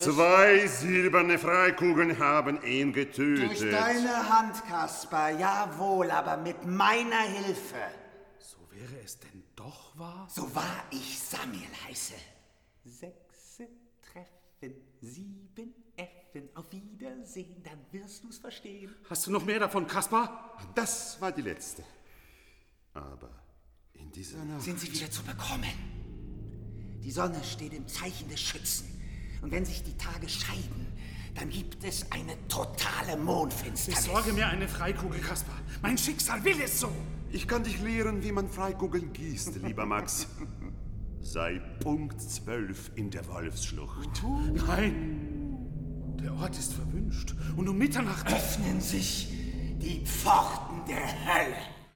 2 silberne Freikugeln haben ihn getötet. Durch deine Hand, Kaspar, jawohl, aber mit meiner Hilfe. So wäre es denn doch wahr? So wahr ich Samuel heiße. 6 treffen, 7 Effen. Auf Wiedersehen, dann wirst du's verstehen. Hast du noch mehr davon, Kaspar? Das war die letzte. Aber in dieser Nacht... Sind sie wieder zu bekommen? Die Sonne steht im Zeichen des Schützen. Und wenn sich die Tage scheiden, dann gibt es eine totale Mondfinsternis. Besorge mir eine Freikugel, Kaspar. Mein Schicksal will es so. Ich kann dich lehren, wie man Freikugeln gießt, lieber Max. Sei Punkt 12 in der Wolfsschlucht. Nein, der Ort ist verwünscht. Und um Mitternacht Öffnen sich die Pforten der Hölle.